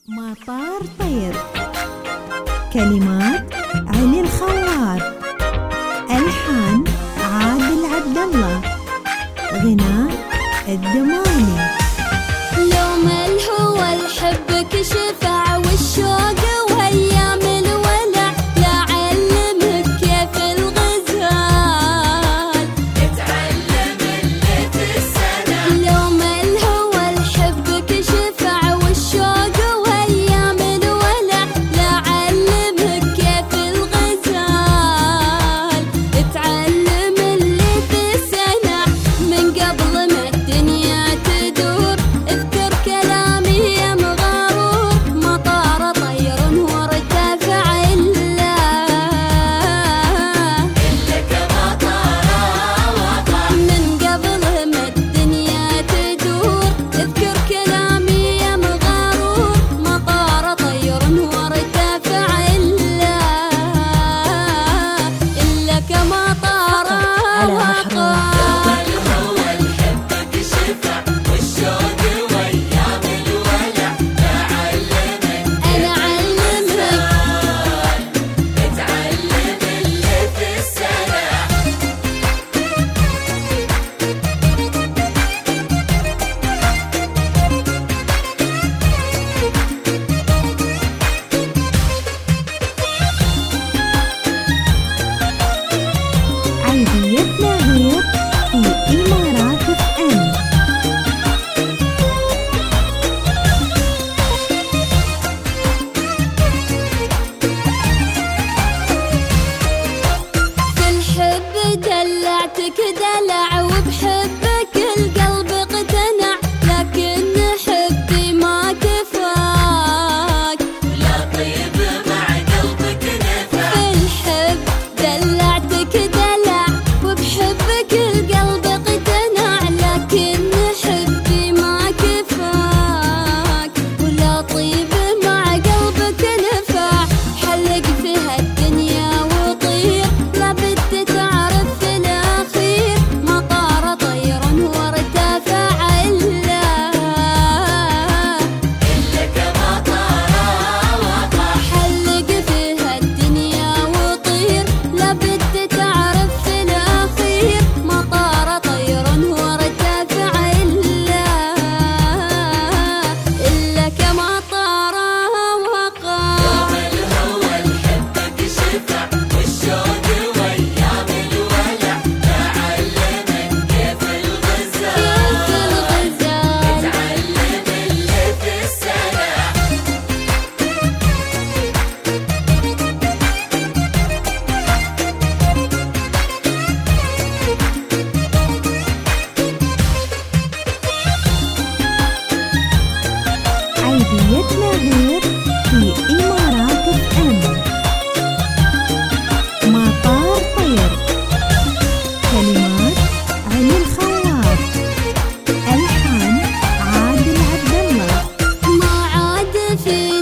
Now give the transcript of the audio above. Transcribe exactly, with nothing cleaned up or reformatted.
مطار طير. كلمات علي الخوار، ألحان عادل عبد الله، غناء الدماني. يوم الهوى الحب كشفع والشوق وأيام الولع يعلمك كيف الغزال يتعلم اللي في السنة. يوم الهوى الحب كشفع والشوق وأيام الولع يعلمك كيف الغزال يتعلم اللي في السنة. من قبل ما الدنيا تدور اذكر كلامي يا مغرور، مطار طير وارتفع إلا إلك مطار وطن. من قبل ما الدنيا تدور اذكر كلامي يا مغرور، مطار طير وارتفع إلا إلك مطار وطن. عيديتنا غير في إمارات اف ام. في الحب دلعتك دلع وبحبك القلب اقتنع، لكن حبي ما كفاك لا طيب مع قلبك نفع. في الحب دلعتك دلع وبحبك القلب اقتنع، لكن حبي ما كفاك ولا طيب مع قلبك نفع. حلق في هالدنيا وطير لابد تعرف في الأخير، مطار طير وارتفع إلا إلك مطار وطن. حلق في هالدنيا وطير لابد تعرف في الأخير، مطار طير وارتفع إلا إلك مطار وقار. الهوى الحبك شفع والشوق وأيام الولع يعلمك كيف الغزال كيف الغزال يتعلم اللي في السنة. عيديتنا غير في إمارات اف ام. مطار طير. كلمات علي الخوار، ألحان عادل عبد الله. ما عاد في